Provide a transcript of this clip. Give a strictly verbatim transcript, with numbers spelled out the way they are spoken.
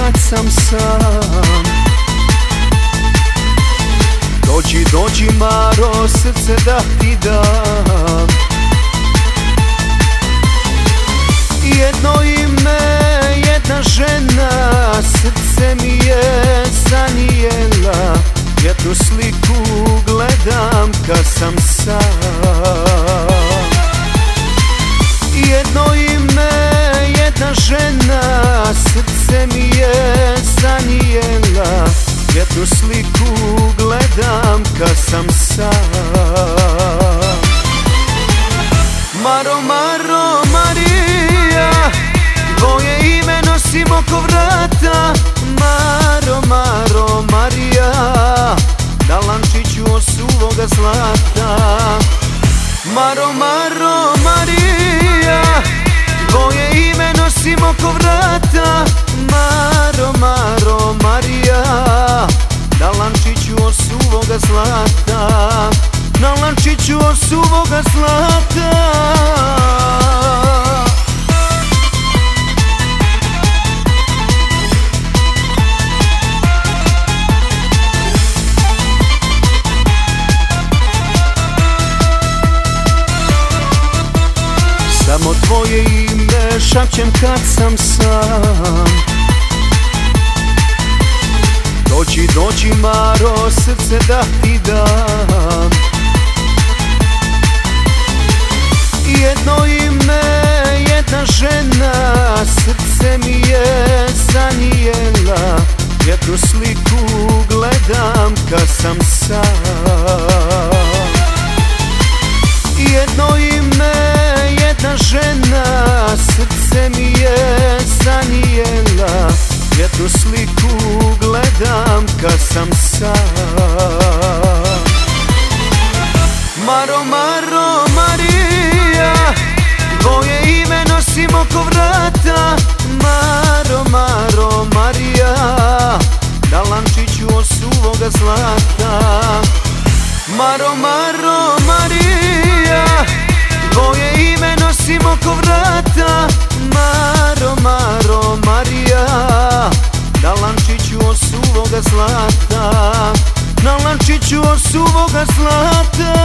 kad sam sam. Dođi, dođi Maro, srce da ti dam. Jedno ime, jedna žena, srce mi je zanijela. Jednu sliku gledam kad sam sam. Jedno ime, jedna žena, srce mi je zanijela. Jednu sliku gledam kad sam sam. Maro, Maro, Marija, tvoje ime nosim oko vrata. Maro, Maro, Marija, Dalančiću od suvoga zlata. Maro, Maro, Marija, tvoje ime nosim oko vrata. Maro, Maro, Marija, Dalančiću od suvoga zlata. Dalančiću od suvoga zlata. Samo tvoje ime šapćem kad sam sam. Dođi, dođi Maro, srce da ti dam. Jedno ime, jedna žena, srce mi je zanijela. Jednu sliku gledam kad sam sam. Jedno ime, jedna žena, srce mi je zanijela. Jednu sliku gledam kad sam sam. Maro, Maro, Marija, tvoje ime nosim oko vrata. Maro, Maro, Marija, Dalančiću od suvoga zlata. Maro, Maro, Marija, tvoje ime nosim oko vrata. Maro, Maro, Marija, Dalančiću od suvoga zlata. Dalančiću od suvoga zlata.